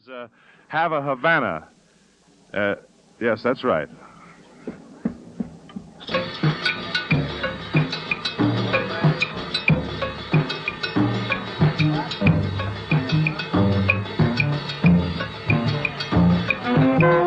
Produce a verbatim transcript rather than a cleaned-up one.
is uh, Have a Havana. Uh, yes, that's right. Thank you.